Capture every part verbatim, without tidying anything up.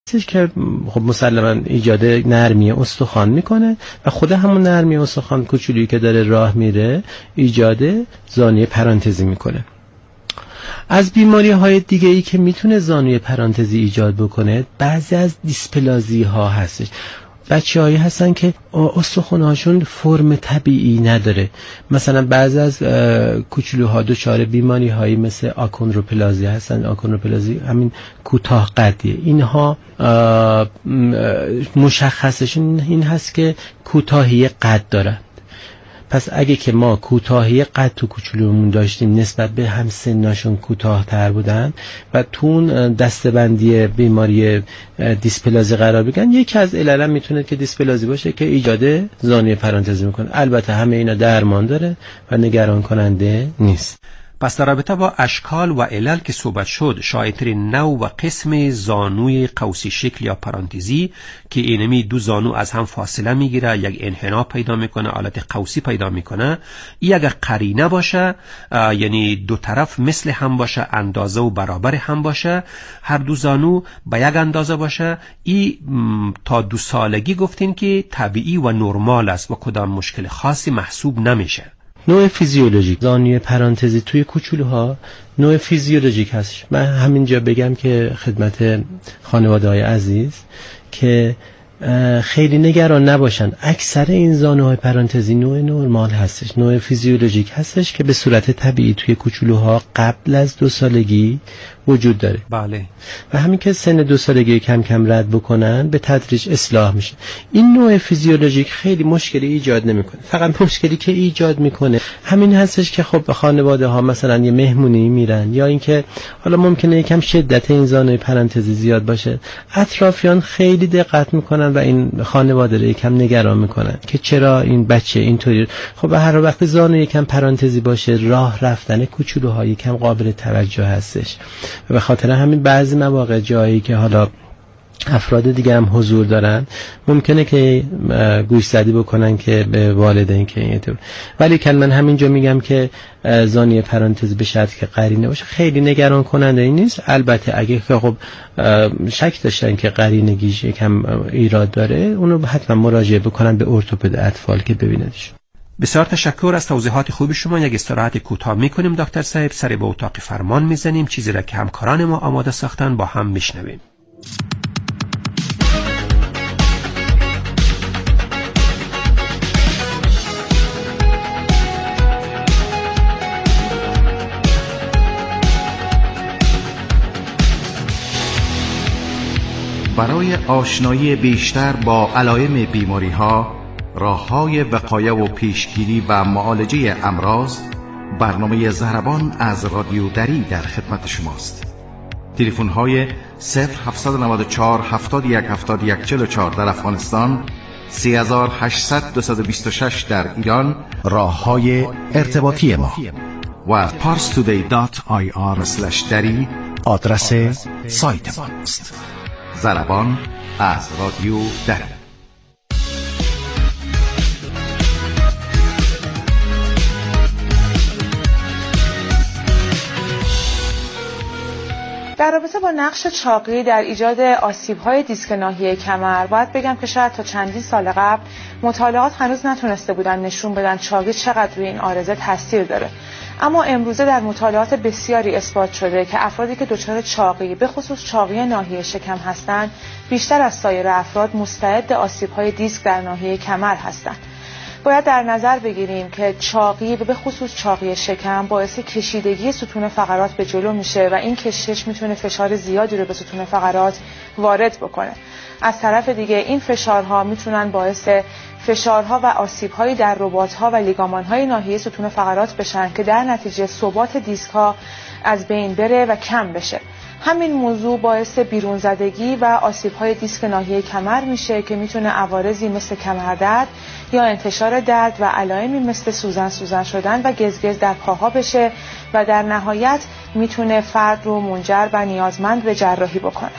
که خب مسلما ایجاد نرمی استخوان میکنه و خود همون نرمی استخوان کوچولویی که داره راه میره ایجاد زانوی پرانتزی میکنه. از بیماری های دیگه ای که میتونه زانوی پرانتزی ایجاد بکنه بعضی از دیسپلازی ها هستش. بچه هایی هستن که استخوان هاشون فرم طبیعی نداره، مثلا بعضی از کوچولوها دچار بیماری هایی مثل آکوندروپلازی هستن. آکوندروپلازی همین کوتاه قدیه. اینها مشخصشون این هست که کوتاهی قد دارن. پس اگه که ما کوتاهی قد تو کوچولومون داشتیم نسبت به هم سناشون کوتاه‌تر بودن و تون دسته‌بندی بیماری دیسپلازی قرار بگیرن، یکی از علل میتونه که دیسپلازی باشه که ایجاد زانوی پرانتزی میکنه. البته همه اینا درمان داره و نگران کننده نیست. پس در رابطه با اشکال و علل که صحبت شد، شایع‌ترین نوع و قسم زانوی قوسی شکل یا پرانتزی که اینمی دو زانو از هم فاصله میگیره، یک انحناء پیدا میکنه، حالت قوسی پیدا میکنه. این اگر قرینه باشه، یعنی دو طرف مثل هم باشه، اندازه و برابر هم باشه، هر دو زانو به یک اندازه باشه، این تا دو سالگی گفتین که طبیعی و نرمال است و کدام مشکل خاصی محسوب نمیشه. نوع فیزیولوژیک زانوی پرانتزی توی کوچولوها نوع فیزیولوژیک هست. من همینجا بگم که خدمت خانواده‌های عزیز که خیلی نگران نباشن، اکثر این زانوهای پرانتزی نوع نرمال هستش، نوع فیزیولوژیک هستش که به صورت طبیعی توی کوچولوها قبل از دو سالگی وجود داره. بله. و همین که سن دو سالگی کم کم رد بکنن به تدریج اصلاح میشه. این نوع فیزیولوژیک خیلی مشکلی ایجاد نمیکنه. فقط مشکلی که ایجاد میکنه همین هستش که خب خانواده ها مثلا یه مهمونی میرن یا اینکه حالا ممکنه یکم شدت این زانوی پرانتزی زیاد باشه، اطرافیان خیلی دقت میکنن و این خانواده رو یکم نگران میکنن که چرا این بچه اینطوری. خب هر وقت زانو یکم پرانتزی باشه راه رفتن کوچولوها یکم قابل توجه هستش و به خاطر همین بعضی مواقع جایی که حالا افراد دیگه هم حضور دارن ممکنه که گوش زدی بکنن که به والدین که این طور. ولی که من همینجا میگم که زانوی پرانتزی به شرطی که قرینه باشه خیلی نگران کننده این نیست. البته اگه که خب شک داشتن که قرینگیش یکم ایراد داره اونو حتما مراجعه بکنن به ارتوپد اطفال که ببیندش. بسیار تشکر از توضیحات خوب شما. یک استراحت کوتاه میکنیم دکتر صاحب، سر به اتاق فرمان میزنیم، چیزی را که همکاران ما آماده ساختن با هم میشنویم. برای آشنایی بیشتر با علائم بیماری‌ها، راه‌های وقایه و پیشگیری و معالجه امراض، برنامه ضربان از رادیو دری در خدمت شماست. تلفن‌های صفر هفت نه چهار هفتاد و یک هفتاد و یک چهل و چهار در افغانستان، سه هشت صفر صفر دو دو شش در ایران، راه‌های ارتباطی ما و parstoday دات آی آر اسلش دری آدرس سایت ما است. ضربان از رادیو دری. در رابطه با نقش چاقی در ایجاد آسیب‌های دیسک ناحیه کمر باید بگم که شاید تا چندین سال قبل مطالعات هنوز نتونسته بودن نشون بدن چاقی چقدر روی این عارضه تاثیر داره. اما امروزه در مطالعات بسیاری اثبات شده که افرادی که دچار چاقی به خصوص چاقی ناحیه شکم هستند بیشتر از سایر افراد مستعد آسیب‌های دیسک در ناحیه کمر هستند. باید در نظر بگیریم که چاقی به خصوص چاقی شکم باعث کشیدگی ستون فقرات به جلو میشه و این کشش میتونه فشار زیادی رو به ستون فقرات وارد بکنه. از طرف دیگه این فشارها میتونن باعث فشارها و آسیب‌هایی در رباط‌ها و لیگامان‌های ناحیه ستون فقرات بشن که در نتیجه ثبات دیسک‌ها از بین بره و کم بشه. همین موضوع باعث بیرون زدگی و آسیب‌های دیسک ناحیه کمر میشه که میتونه عوارضی مثل کمردرد یا انتشار درد و علائمی مثل سوزن سوزن شدن و گزگز در پاها بشه و در نهایت میتونه فرد رو منجر و نیازمند به جراحی بکنه.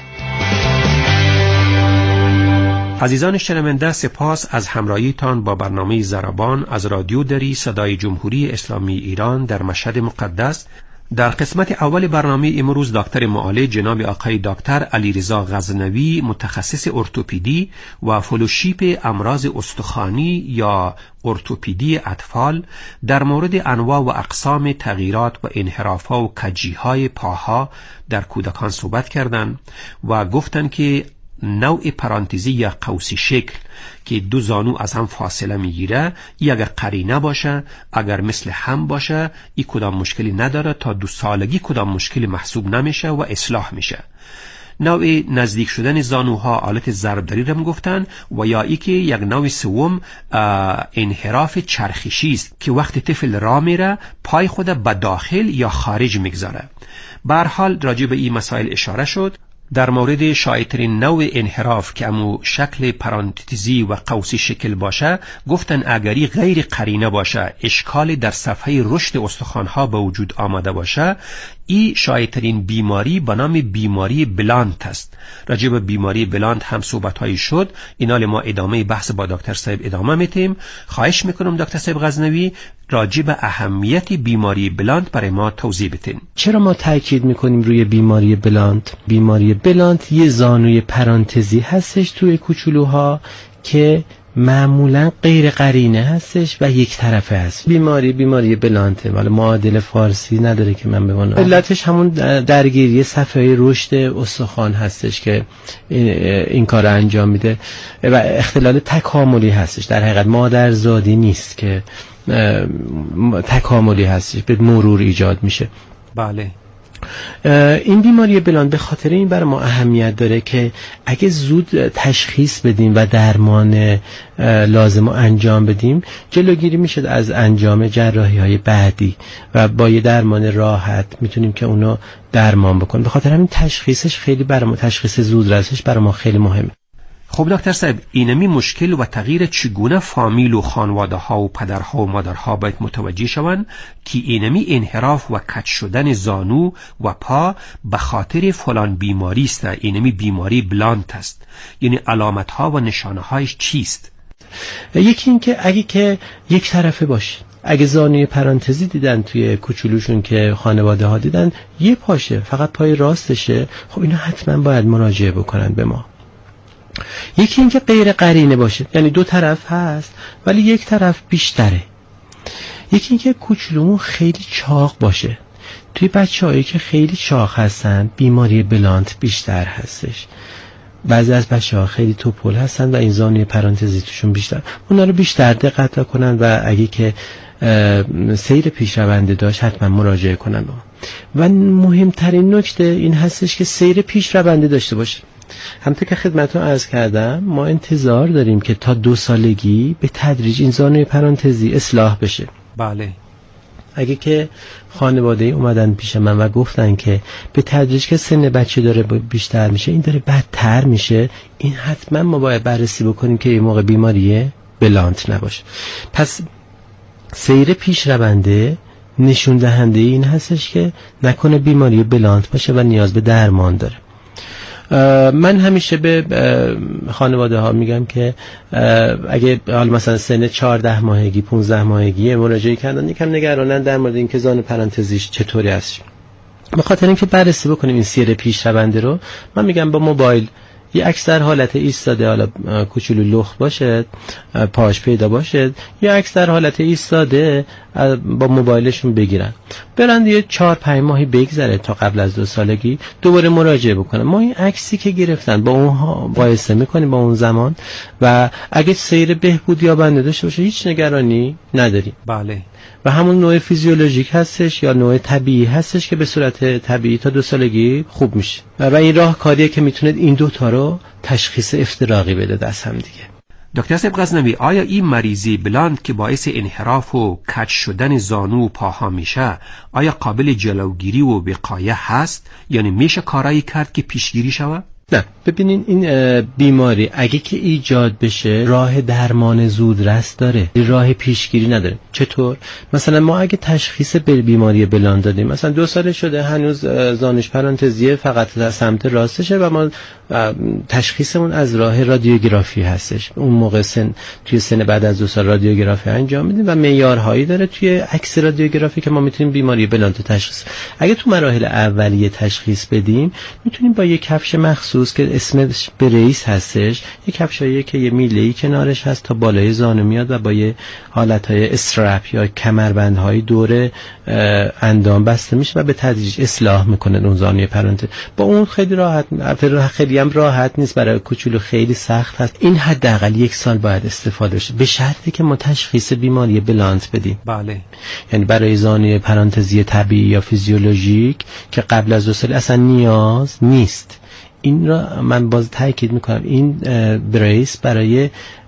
عزیزان شنونده، سپاس از همراهیتان با برنامه ضربان از رادیو دری صدای جمهوری اسلامی ایران در مشهد مقدس. در قسمت اول برنامه امروز دکتر معالج جناب آقای دکتر علیرضا غزنوی متخصص ارتوپدی و فلوشیپ امراض استخوانی یا ارتوپدی اطفال در مورد انواع و اقسام تغییرات و انحراف‌ها و کجی‌های پاها در کودکان صحبت کردند و گفتند که نوع پرانتزی یا قوسی شکل که دو زانو از هم فاصله میگیره، ای اگر قرینه باشه، اگر مثل هم باشه، ای کدام مشکلی نداره، تا دو سالگی کدام مشکلی محسوب نمیشه و اصلاح میشه. نوع نزدیک شدن زانوها حالت ضربدری رو گفتن و یا ای که یک نوع سوم انحراف چرخشی است که وقتی طفل راه میره پای خود به داخل یا خارج میگذاره. به هر حال راجع به این مسائل اشاره شد. در مورد شایع‌ترین نوع انحراف که امو شکل پرانتزی و قوسی شکل باشه، گفتن اگری غیر قرینه باشه، اشکال در صفحه رشد استخوان‌ها به وجود آمده باشه، این شایع‌ترین بیماری به نام بیماری بلانت است. راجع به بیماری بلانت هم صحبت‌هایی شد. اینال ما ادامه بحث با دکتر صاحب ادامه میتیم. خواهش میکنم دکتر صاحب غزنوی راجع به اهمیت بیماری بلانت برای ما توضیح بدین. چرا ما تاکید میکنیم روی بیماری بلانت؟ بیماری بلانت یه زانوی پرانتزی هستش توی کوچولوها که معمولا غیر قرینه هستش و یک طرفه هست. بیماری بیماری بلانته، ولی معادل فارسی نداره که من بمانم. علتش همون درگیری صفحه رشد استخوان هستش که این, این کار انجام میده و اختلال تکاملی هستش. در حقیقت مادرزادی نیست که تکاملی هستش، به مرور ایجاد میشه. بله. این بیماری بلانت به خاطر این برای ما اهمیت داره که اگه زود تشخیص بدیم و درمان لازم رو انجام بدیم، جلوگیری میشه از انجام جراحی های بعدی و با یه درمان راحت میتونیم که اونو درمان بکنیم. به خاطر همین تشخیصش خیلی برای ما، تشخیص زودرسش برای ما خیلی مهمه. خب دکتر صاحب، اینمی مشکل و تغییر چگونه فامیل و خانواده ها و پدرها و مادرها باید متوجه شوند که اینمی انحراف و کج شدن زانو و پا به خاطر فلان بیماری است، اینمی بیماری بلانت است، یعنی علامت ها و نشانه هایش چیست؟ یکی این که اگه که یک طرفه باشه، اگه زانوی پرانتزی دیدن توی کوچولوشون که خانواده ها دیدن یه پاشه، فقط پای راستشه، خب اینا حتما باید مراجعه بکنن به ما. یکی اینکه غیر قرینه باشه، یعنی دو طرف هست ولی یک طرف بیشتره. یکی اینکه کوچولومون خیلی چاق باشه. توی بچه‌هایی که خیلی چاق هستن بیماری بلانت بیشتر هستش. بعضی از بچه‌ها خیلی توپل هستن و این زانوی پرانتزی توشون بیشتر. اونا رو بیشتر دقت کنن و اگه که سیر پیشرونده داشت حتما مراجعه کنن. و مهمترین نکته این هستش که سیر پیشرونده داشته باشه. همونطور که خدمتتون عرض کردم، ما انتظار داریم که تا دو سالگی به تدریج این زانوی پرانتزی اصلاح بشه. بله. اگه که خانواده اومدن پیش من و گفتن که به تدریج که سن بچه داره بیشتر میشه، این داره بدتر میشه، این حتما ما باید بررسی بکنیم که این موقع بیماری بلانت نباشه. پس سیر پیش رونده نشون دهنده این هستش که نکنه بیماری بلانت باشه و نیاز به درمان داره. من همیشه به خانواده ها میگم که اگه حال مثلا سن چهارده ماهگی پونزده ماهگی مراجعه کردن، یکم نگرانن در مورد اینکه زانو پرانتزیش چطوری هست. به خاطر اینکه بررسی بکنیم این سیر پیش رونده رو، من میگم با موبایل یه عکس در حالت ایستاده، حالا کوچولو لخت باشه، پاش پیدا باشه، یا عکس در حالت ایستاده با موبایلشون بگیرن، برن یه چهار پنج ماهی بگذره تا قبل از دو سالگی دوباره مراجعه بکنن. ما این عکسی که گرفتن با اونها مقایسه میکنیم با اون زمان و اگه سیر بهبودی یا بنده داشته باشه هیچ نگرانی نداریم. بله. و همون نوع فیزیولوژیک هستش یا نوع طبیعی هستش که به صورت طبیعی تا دو سالگی خوب میشه و این راهکاریه که میتونه این دوتا رو تشخیص افتراقی بده دست هم دیگه. دکتر صاحب غزنوی، آیا این مریضی بلانت که باعث انحراف و کج شدن زانو و پاها میشه، آیا قابل جلوگیری و وقایه هست؟ یعنی میشه کارایی کرد که پیشگیری شود؟ نه، ببینین این بیماری اگه که ایجاد بشه راه درمان زودرس داره، راه پیشگیری نداره. چطور؟ مثلا ما اگه تشخیص به بیماری بلانت دادیم، مثلا دو ساله شده هنوز زانوش پرانتزیه، فقط سمت راستشه و ما تشخیصمون از راه رادیوگرافی هستش. اون موقع سن توی سن بعد از دو سال رادیوگرافی انجام میدیم و معیارهایی داره توی عکس رادیوگرافی که ما میتونیم بیماری بلانت تشخیص. اگه تو مراحل اولیه تشخیص بدیم میتونیم با یک کفش مخصوص که اسمش بریس هستش، یک کفشایی که یه میله‌ای کنارش هست تا بالای زانو میاد و با یه حالتهای استرپ یا کمربندهای دور اندام بسته میشه و به تدریج اصلاح میکنه اون زانوی پرانتز. با اون خیلی راحت، خیلی هم راحت نیست، برای کوچولو خیلی سخت هست. این حداقل یک سال باید استفاده شه به شرطی که ما تشخیص بیماری بلانت بدیم. بله. یعنی برای زانوی پرانتزی طبیعی یا فیزیولوژیک که قبل از دو سال اصلا نیاز نیست. این را من باز تاکید میکنم، این بریس برای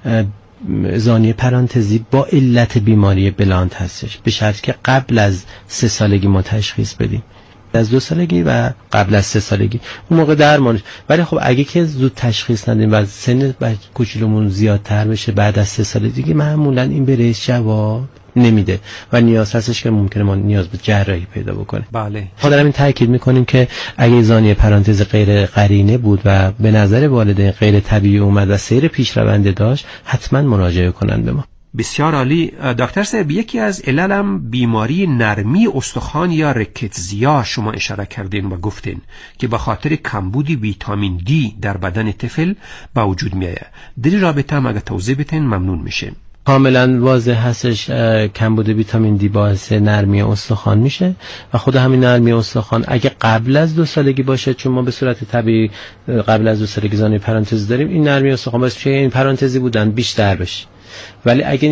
زانوی پرانتزی با علت بیماری بلانت هستش به شرطی که قبل از سه سالگی ما تشخیص بدیم، از دو سالگی و قبل از سه سالگی اون موقع درمانش. ولی خب اگه که زود تشخیص ندیم و سن کوچولومون زیادتر بشه بعد از سه سال دیگه معمولا این بریس جواب نمیده و نیاز هستش که ممکنه ما نیاز به جراحی پیدا بکنه. بله. خودم این تاکید میکنیم که اگه زانوی پرانتز غیر قرینه بود و به نظر والدین غیر طبیعی اومد و سیر پیشرونده داشت حتما مراجعه کنن به ما. بسیار عالی. دکتر صاحب، یکی از عللم بیماری نرمی استخوان یا رکتزیا شما اشاره کردین و گفتین که به خاطر کمبود ویتامین دی در بدن طفل به وجود میاد. در این رابطه هم اگه توضیح بدین ممنون میشه. کاملا واضح هستش کمبود ویتامین دی باعث نرمی استخوان میشه و خود همین نرمی استخوان اگه قبل از دو سالگی باشه، چون ما به صورت طبیعی قبل از دو سالگی زانوی پرانتز داریم، این نرمی استخوان باعث میشه این پرانتزی بودن بیشتر بشه. ولی اگه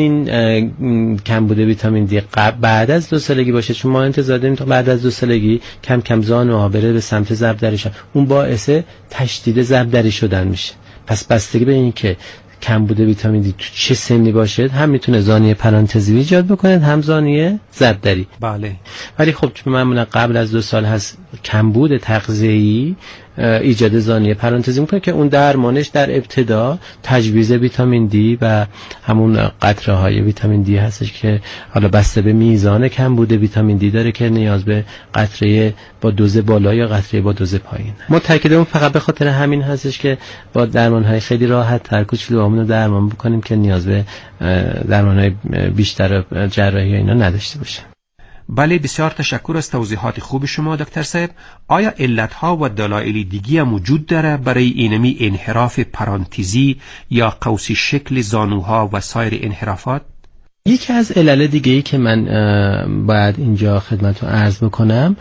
این کمبود ویتامین دی بعد از دو سالگی باشه، چون ما انتظار داریم تا بعد از دو سالگی کم کم زانوها بره به سمت ضربدری شدن، اون باعث تشدید ضربدری شدن میشه. پس بستگی به این که کمبود ویتامین دی تو چه سنی باشه هم میتونه زانوی پرانتزی ایجاد بکنه هم زانوی ضربدری. بله. ولی خب چون معمولا قبل از دو سال هست کمبود تغذیه‌ای ایجاد زانوی پرانتزی میکنه که اون درمانش در ابتدا تجویز ویتامین دی و همون قطره های ویتامین دی هستش که حالا بسته به میزان کمبود ویتامین دی داره که نیاز به قطره با دوز بالا یا قطره با دوز پایین. ما تاکیدمون فقط به خاطر همین هستش که با درمان های خیلی راحت تر کوچولوامون رو درمان بکنیم که نیاز به درمان های بیشتر جراحی اینا نداشته باشه. بله، بسیار تشکر از توضیحات خوب شما دکتر صاحب. آیا علتها و دلایل دیگی هم وجود داره برای اینمی انحراف پرانتزی یا قوسی شکل زانوها و سایر انحرافات؟ یکی از علل دیگه ای که من باید اینجا خدمتتون عرض بکنم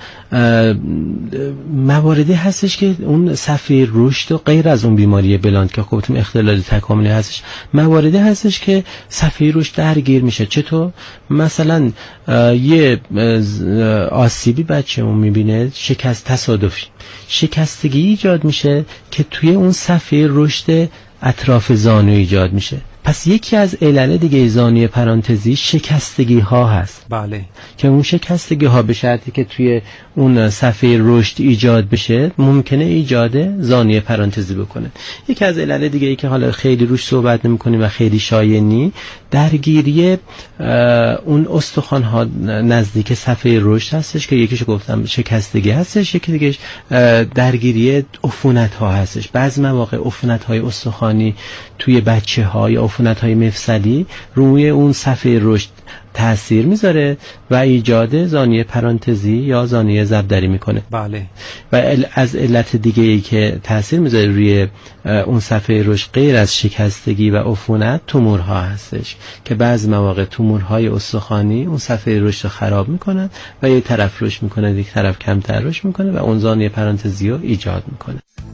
مواردی هستش که اون صفحه رشد و غیر از اون بیماری بلانت که خودتون اختلال تکاملی هستش، مواردی هستش که صفحه رشد درگیر میشه. چطور؟ مثلا یه آسیبی بچه‌مون میبینه، شکست تصادفی شکستگی ایجاد میشه که توی اون صفحه رشد اطراف زانو ایجاد میشه. پس یکی از علل دیگه زانوی پرانتزی شکستگی ها هست. بله. که اون شکستگی ها به شرطی که توی اون صفحه رشد ایجاد بشه ممکنه ایجاد زانوی پرانتزی بکنه. یکی از علل دیگه ای که حالا خیلی روش صحبت نمی کنیم و خیلی شایع نی، درگیری اون استخوان ها نزدیک صفحه رشد هستش که یکیش گفتم شکستگی هستش، یکی دیگه درگیری عفونت ها هستش. بعضی مواقع عفونت های استخوانی توی بچه ها یا عفونت های مفصلی روی اون صفحه رشد تأثیر میذاره و ایجاد زانوی پرانتزی یا زانوی ضربدری میکنه. بله. و از علت دیگه ای که تأثیر میذاره روی اون صفحه رشد غیر از شکستگی و عفونت تومورها هستش که بعضی مواقع تومورهای استخوانی اون صفحه رشد رو خراب میکنن و یک طرف رشد میکنه یک طرف کمتر رشد میکنه و اون زانوی پرانتزی رو ایجاد میکنه.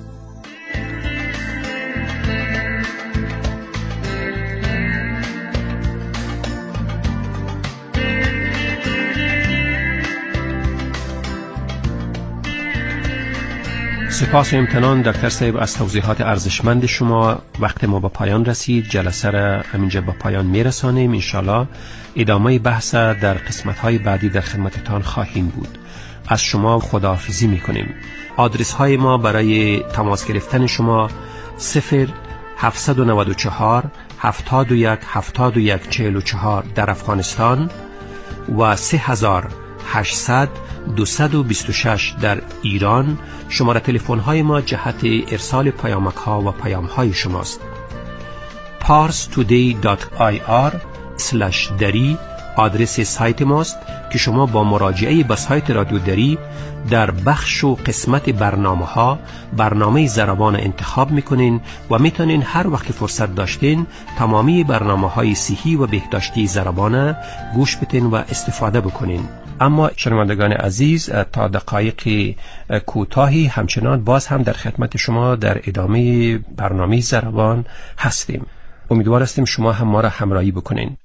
سپاس و امتنان دکتر صاحب از توضیحات ارزشمند شما. وقت ما به پایان رسید، جلسه را همینجا به پایان میرسانیم. انشالله ادامه بحث در قسمت‌های بعدی در خدمتتان خواهیم بود. از شما خداحافظی میکنیم. آدرس های ما برای تماس گرفتن شما صفر هفتصد و نود و چهار هفتاد و یک هفتاد و یک چهل و چهار در افغانستان و سه هزار هشتصد دویست و بیست و شش در ایران شماره تلفن های ما جهت ارسال پیامک ها و پیام های شماست. پارس تودی دات آی آر اسلش دری آدرس سایت ماست که شما با مراجعه به سایت رادیو دری در بخش و قسمت برنامه ها برنامه زربان انتخاب میکنین و میتونین هر وقت فرصت داشتین تمامی برنامه های صحی و بهداشتی زربان گوش بدین و استفاده بکنین. اما شنوندگان عزیز، تا دقایق کوتاهی همچنان باز هم در خدمت شما در ادامه برنامه زربان هستیم. امیدوار هستیم شما هم ما را همراهی بکنین.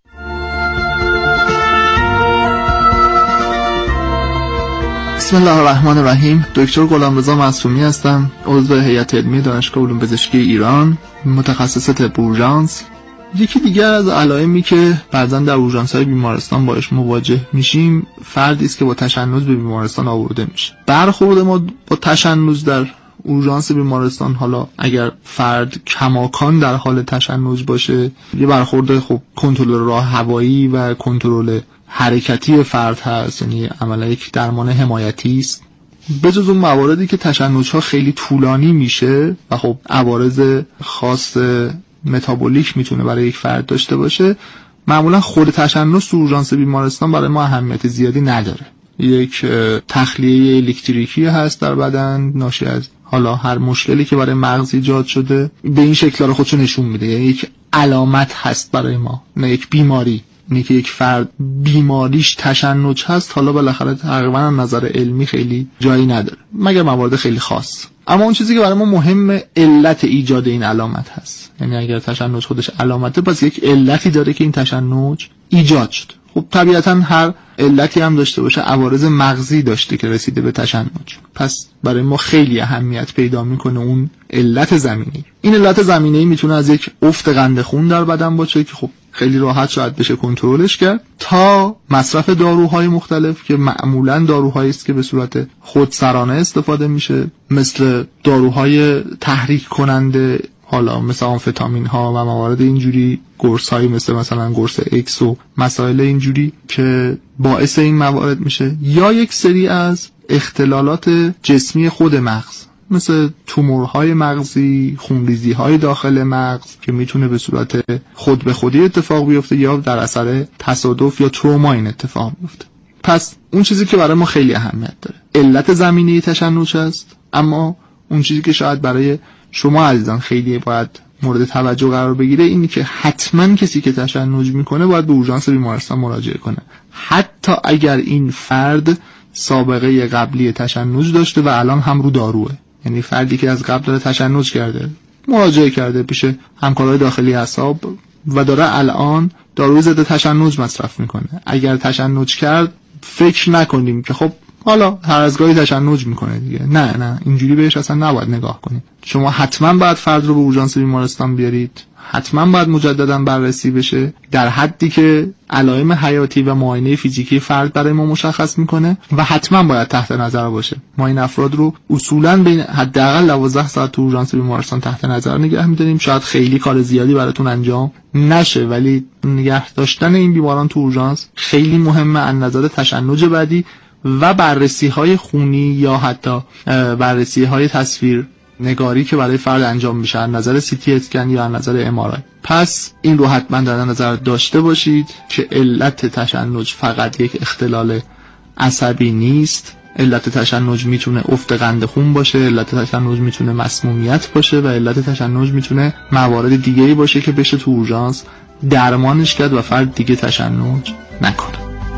بسم الله الرحمن الرحیم. دکتر غلامرضا معصومی هستم، عضو هیئت علمی دانشگاه علوم پزشکی ایران، متخصص طب اورژانس. یکی دیگر از علائمی که بعضا در اورژانس‌های بیمارستان باهاش مواجه میشیم، فردی است که با تشنج به بیمارستان آورده میشه. برخورد ما با تشنج در اورژانس بیمارستان، حالا اگر فرد کماکان در حال تشنج باشه، یه برخورد خب کنترل راه هوایی و کنترل حرکتی فرد هست، یعنی عملا یک درمان حمایتی است. به جز اون مواردی که تشنج‌ها خیلی طولانی میشه و خب عوارض خاص متابولیک میتونه برای یک فرد داشته باشه، معمولا خود تشنج تو اورژانس بیمارستان برای ما اهمیت زیادی نداره. یک تخلیه الکتریکی هست در بدن ناشی از حالا هر مشکلی که برای مغز ایجاد شده، به این شکل رو خودشو نشون میده. یعنی یک علامت هست برای ما، نه یک بیماری. اینی که یک فرد بیماریش تشنج هست، حالا بالاخره تقریبا از نظر علمی خیلی جایی نداره مگر موارد خیلی خاص. اما اون چیزی که برای ما مهمه علت ایجاد این علامت هست. یعنی اگر تشنج خودش علامته، پس یک علتی داره که این تشنج ایجاد شد. خب طبیعتا هر علتی هم داشته باشه عوارض مغزی داشته که رسیده به تشنج، پس برای ما خیلی اهمیت پیدا میکنه اون علت زمینی. این علت زمینی میتونه از یک افت قند خون در بدن باشه که خب خیلی راحت شاید بشه کنترلش کرد، تا مصرف داروهای مختلف که معمولا داروهایی است که به صورت خودسرانه استفاده میشه، مثل داروهای تحریک کننده، حالا مثل آمفتامین ها و موارد اینجوری، قرص هایی مثل مثلا قرص ایکس و مسائل اینجوری که باعث این موارد میشه، یا یک سری از اختلالات جسمی خود مغز مثل تومورهای مغزی، خونریزی‌های داخل مغز که میتونه به صورت خود به خودی اتفاق بیفته یا در اثر تصادف یا تروما این اتفاق بیفته. پس اون چیزی که برای ما خیلی اهمیت داره علت زمینه تشنج است. اما اون چیزی که شاید برای شما عزیزان خیلی باید مورد توجه قرار بگیره اینی که حتما کسی که تشنج میکنه باید به اورژانس بیمارستان مراجعه کنه، حتی اگر این فرد سابقه قبلی تشنج داشته و الان هم رو داروه. یعنی فردی که از قبل داره تشنج کرده، مراجعه کرده پیش همکارای داخلی اعصاب و داره الان داروی ضد تشنج مصرف میکنه، اگر تشنج کرد فکر نکنیم که خب حالا هر از گاهی تشنج میکنه دیگه. نه نه، اینجوری بهش اصلا نباید نگاه کنید. شما حتما باید فرد رو به اورژانس بیمارستان بیارید، حتما باید مجددا بررسی بشه در حدی که علائم حیاتی و معاینه فیزیکی فرد برای ما مشخص میکنه و حتما باید تحت نظر باشه. ما این افراد رو اصولا بین حداقل دوازده ساعت تو اورژانس بیمارستان تحت نظر نگه میداریم. شاید خیلی کار زیادی براتون انجام نشه، ولی نگه داشتن این بیماران تو اورژانس خیلی مهمه از نظر تشنج بعدی و بررسی های خونی یا حتی بررسی های تصویر نگاری که برای فرد انجام میشه از نظر سی تی اسکن یا از نظر ام آر آی. پس این رو حتما در نظر داشته باشید که علت تشنج فقط یک اختلال عصبی نیست. علت تشنج میتونه افت قند خون باشه، علت تشنج میتونه مسمومیت باشه و علت تشنج میتونه موارد دیگه‌ای باشه که بشه تو اورژانس درمانش کرد و فرد دیگه تشنج نکنه.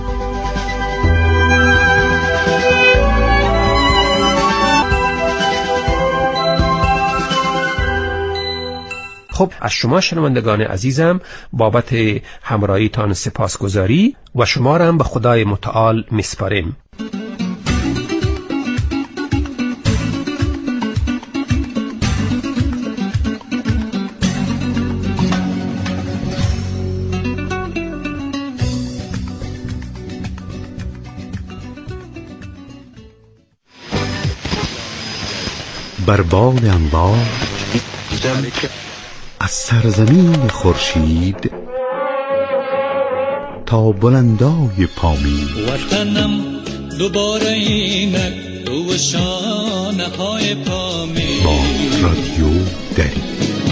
خب از شما شنوندگان عزیزم بابت همراهیتان سپاسگزاری و شما را هم به خدای متعال میسپاریم. بر باد انبار از سرزمین خورشید تا بلندای پامین. وطنم دوباره اینک تو شانه های پامین. با رادیو دری.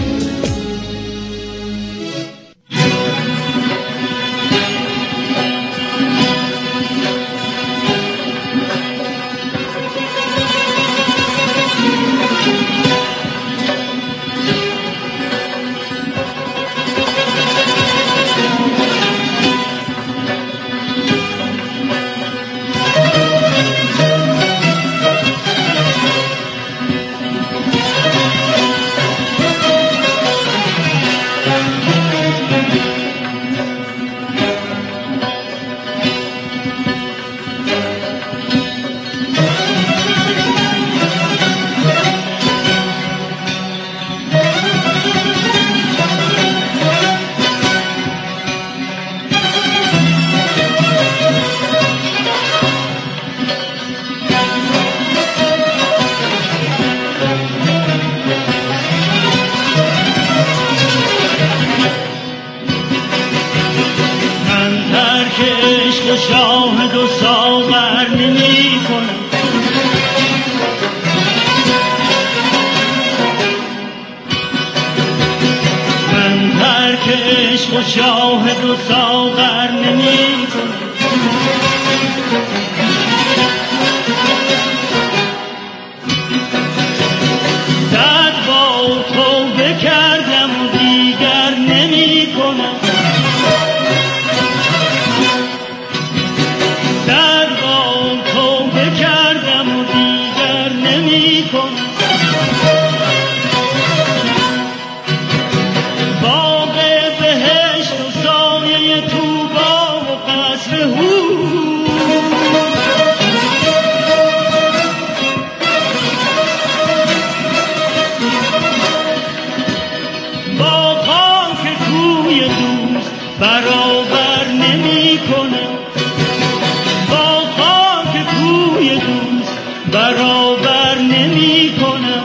شاهد و ساغر نمی کنم، من ترک عشق و شاهد و ساغر نمی کنم. صد بار توبه کردم و دیگر نمی کنم. برابر نمی کنم، با خاک کوی دوست برابر نمی کنم.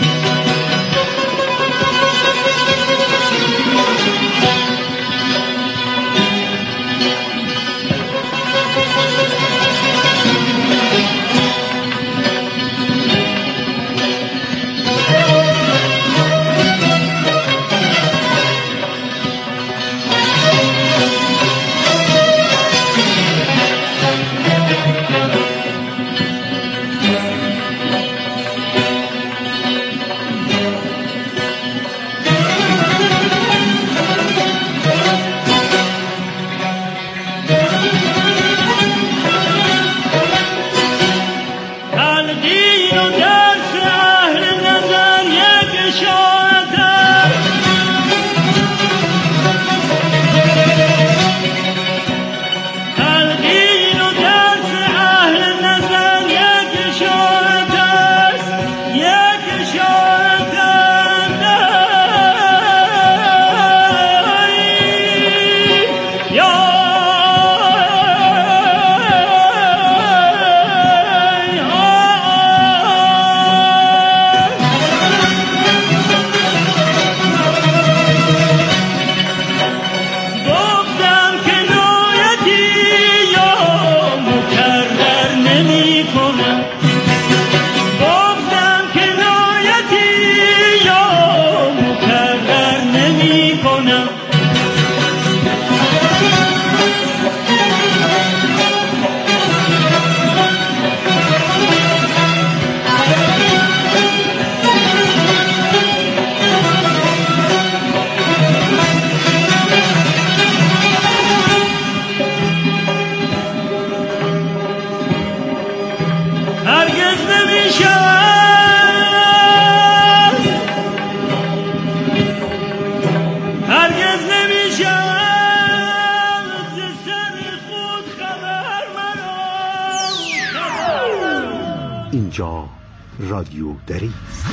اینجا رادیو دری است.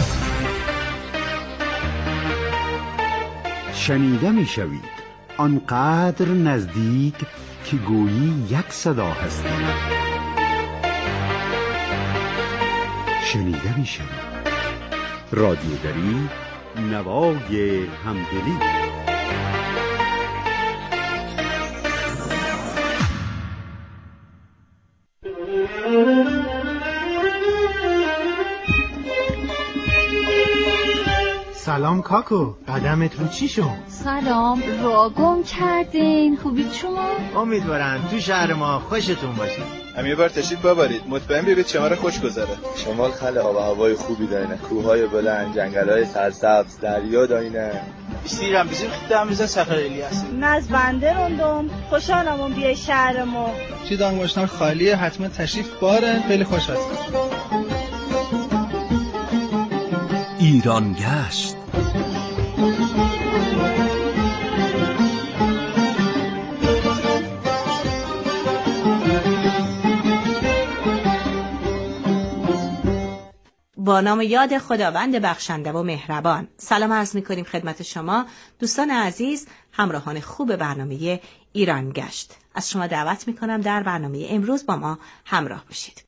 شنیده می شوید آنقدر نزدیک که گویی یک صدا هستید. شنیده می شوید رادیو دری، نوای همدلی. سلام کاکو، قدمت رو چی شد؟ سلام، را گم کردین. خوبید شما؟ امیدوارم تو شهر ما خوشتون باشه. هم یه بار تشریف ببرید، مطمئن ببینید شما را خوش گذره. شمال خیلی آب و هوای خوبی دارینه، کوههای بلند، جنگل‌های سرسبز، دریا دارینه. بیسیرم bizim خدامızda Səfər Eliyasın. از بنده روندم، خوشحالم اون بیای شهر ما. چی دانگوشتان خالیه، حتما تشریف باره، خیلی خوش هستم. ایران گشت. با نام یاد خداوند بخشنده و مهربان. سلام عرض می‌کنیم خدمت شما دوستان عزیز، همراهان خوب برنامه ایران گشت. از شما دعوت می‌کنم در برنامه امروز با ما همراه باشید.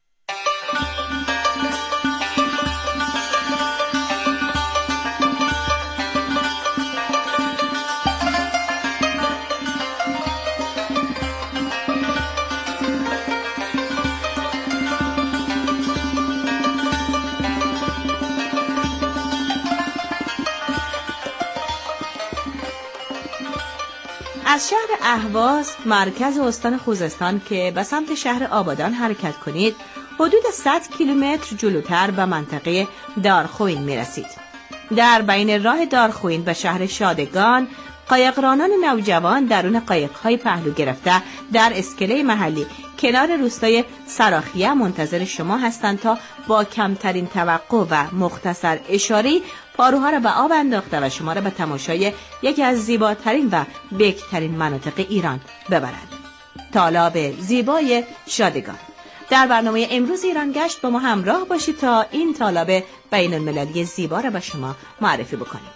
از شهر اهواز مرکز استان خوزستان که به سمت شهر آبادان حرکت کنید، حدود صد کیلومتر جلوتر به منطقه دارخوین میرسید. در بین راه دارخوین به شهر شادگان، قایقرانان نوجوان درون قایق‌های پهلو گرفته در اسکله محلی کنار روستای سراخیه منتظر شما هستند تا با کمترین توقع و مختصر اشاری پاروها را به آب انداخته و شما را به تماشای یکی از زیباترین و بکرترین مناطق ایران ببرند. تالاب زیبای شادگان. در برنامه امروز ایران گشت با ما همراه باشید تا این تالاب بین المللی زیبا را به شما معرفی بکنیم.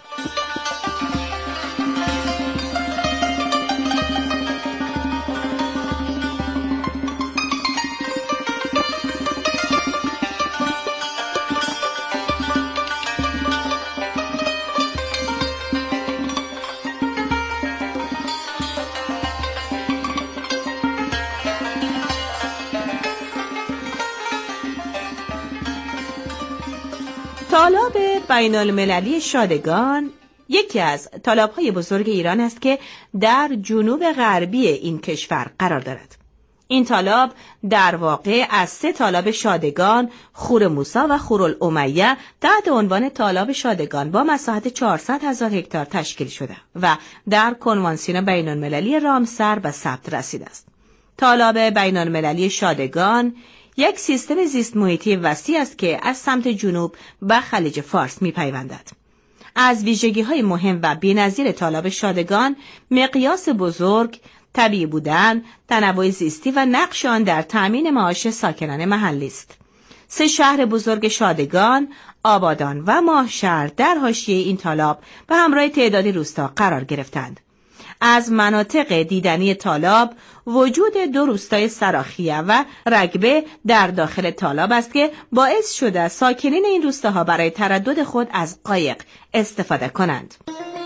تالاب بین المللی شادگان یکی از تالاب‌های بزرگ ایران است که در جنوب غربی این کشور قرار دارد. این تالاب در واقع از سه تالاب شادگان، خور موسی و خورالامیه تحت عنوان تالاب شادگان با مساحت چهارصد هزار هکتار تشکیل شده و در کنوانسیون بین المللی رامسر به ثبت رسیده است. تالاب بین المللی شادگان یک سیستم زیست محیطی وسیع است که از سمت جنوب به خلیج فارس می‌پیوندد. از ویژگی‌های مهم و بی‌نظیر تالاب شادگان مقیاس بزرگ، طبیعی بودن، تنوع زیستی و نقش آن در تأمین معاش ساکنان محلی است. سه شهر بزرگ شادگان، آبادان و ماهشهر در حاشیه این تالاب به همراه تعدادی روستا قرار گرفتند. از مناطق دیدنی تالاب وجود دو روستای سراخیه و رگبه در داخل تالاب است که باعث شده ساکنین این روستاها برای تردد خود از قایق استفاده کنند.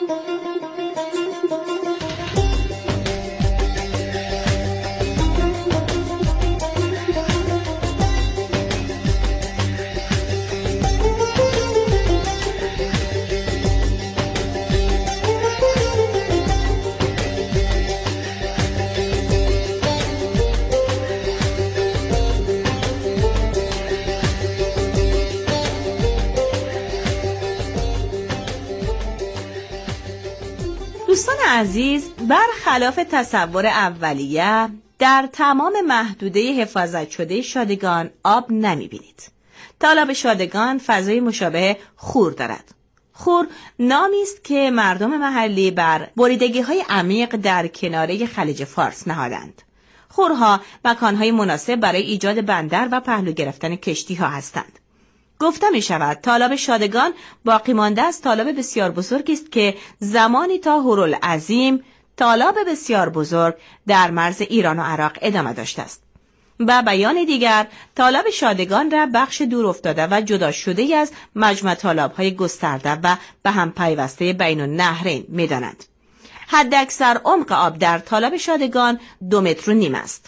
دوستان عزیز، برخلاف تصور اولیه در تمام محدوده حفاظت شده شادگان آب نمی‌بینید. تالاب شادگان فضای مشابه خور دارد. خور نامی است که مردم محلی بر بریدگی‌های عمیق در کناره خلیج فارس نهادند. خورها مکان‌های مناسب برای ایجاد بندر و پهلو گرفتن کشتی‌ها هستند. گفته می شود تالاب شادگان باقی مانده از تالاب بسیار بزرگی است که زمانی تا هورالعظیم تالاب بسیار بزرگ در مرز ایران و عراق ادامه داشته است. به بیان دیگر تالاب شادگان را بخش دور افتاده و جدا شده از مجمع تالاب‌های گسترده و به هم پیوسته بین النهرین می دانند. حد اکثر عمق آب در تالاب شادگان دو متر و نیم است.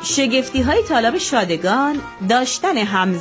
شگفتی های تالاب شادگان داشتن همزمان